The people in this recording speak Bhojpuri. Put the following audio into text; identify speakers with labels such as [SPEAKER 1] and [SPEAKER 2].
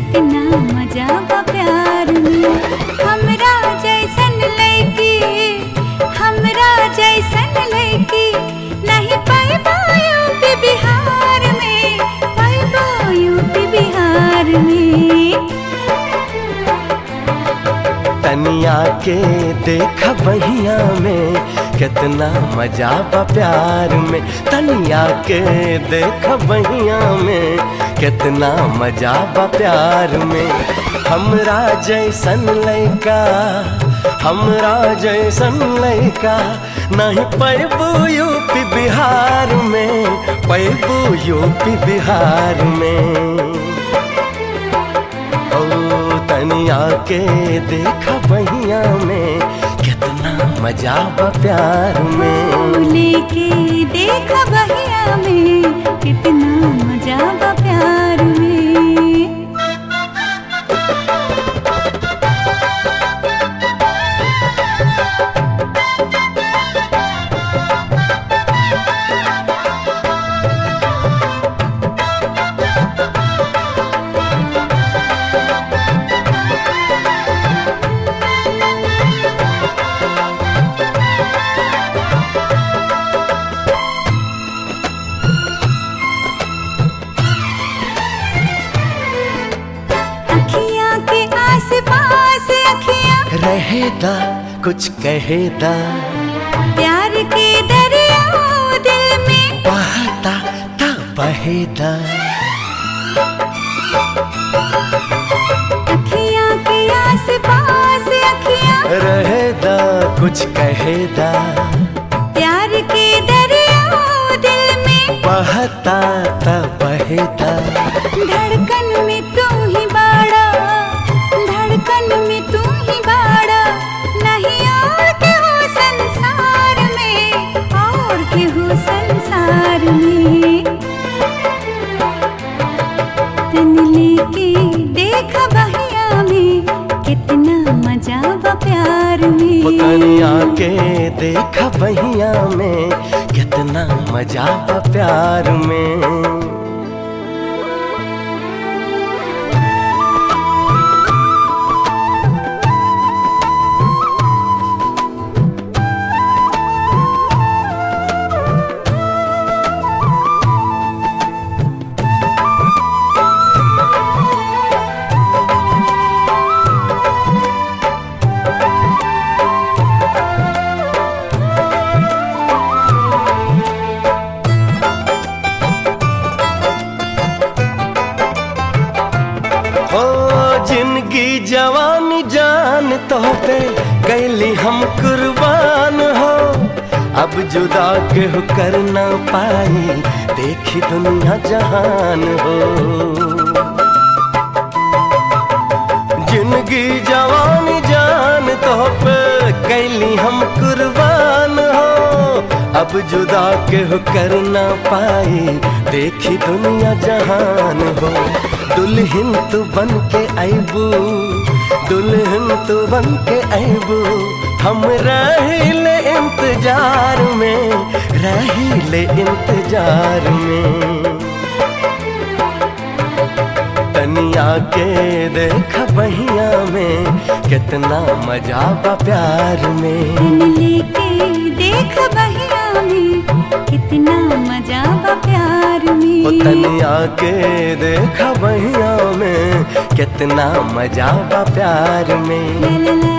[SPEAKER 1] कितना मजा बा प्यार में। हमरा जैसन लड़की, हमरा जैसन लड़की नहीं पाइबो यूपी बिहार में, पाइबो यूपी बिहार में।
[SPEAKER 2] तनिया के देख बहिया में कितना मजा बा प्यार में। तनिया के देख बहिया में कितना मजा बा प्यार में। हमरा जैसन लड़का, हमरा जैसन लड़का नहीं पैबू यूपी बिहार में, पैबू यूपी बिहार में। तनिया के देखा बहिया में कितना मजा बा प्यार में।
[SPEAKER 1] लेके देखा बहिया में कितना मजा बा प्यार में।
[SPEAKER 2] रहेदा कुछ कहेदा,
[SPEAKER 1] प्यार के दरिया दिल में
[SPEAKER 2] बहता था बहेदा।
[SPEAKER 1] अखियाँ के आस पास अखियाँ
[SPEAKER 2] रहेदा कुछ कहेदा,
[SPEAKER 1] प्यार के दरिया दिल में
[SPEAKER 2] बहता था बहेदा।
[SPEAKER 1] धड़कन में तू ही बाड़ा, धड़कन में तू ही बाड़ा, नहीं और के हो संसार में, और के हो संसार में। तन लेके देखा बहिया में कितना मजा बा प्यार में।
[SPEAKER 2] तनिया के देखा बहिया में कितना मजा बा प्यार में। जिंदगी जवानी जान तो पे कैली हम कुर्बान हो, अब जुदा के हो कर ना पाई देखी दुनिया जहान हो। जिंदगी जवानी जान तो पे कैली हम कुर्बान हो, अब जुदा के हो कर ना पाई देखी दुनिया जहान हो। दुल्हन तू बन के आईबू, दुल्हन तू बन के आईबू, हम रहिले इंतजार में, रहिले इंतजार में। तनिया के देख बहिया में कितना मजा बा प्यार में।
[SPEAKER 1] तन लेके देख बहिया में कितना मजा बा प्यार में।
[SPEAKER 2] तनिया के देखा बहिया में कितना मजा बा प्यार में।
[SPEAKER 1] ला ला ला